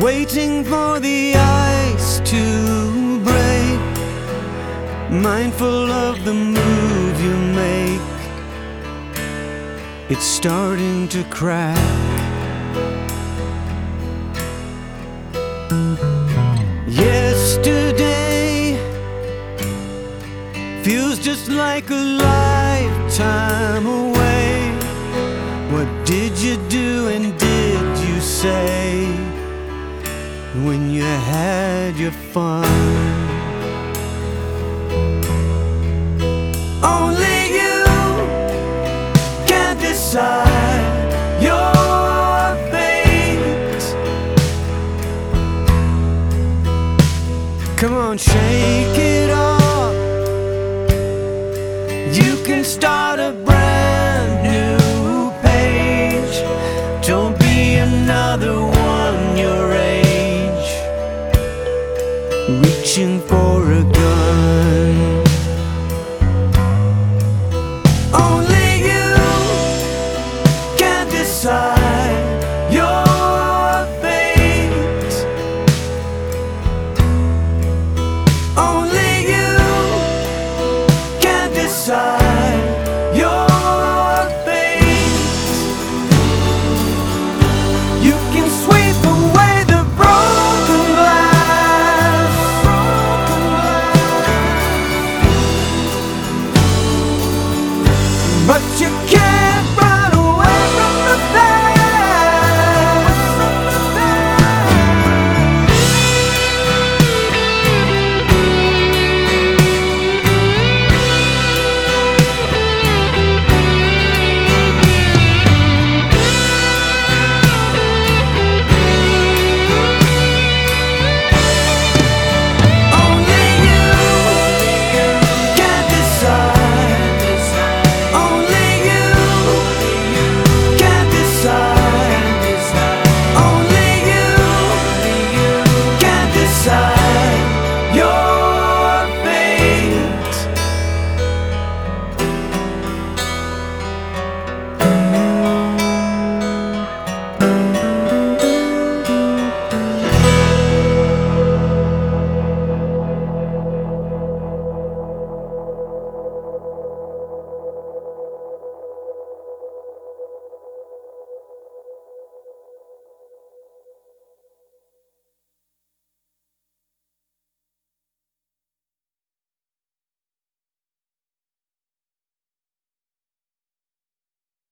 waiting for the ice to break, mindful of the move you make. It's starting to crack. Yesterday feels just like a lifetime away. What did you do and did you say when you had your fun? Only you can decide your fate. Come on, shake it off. You can start a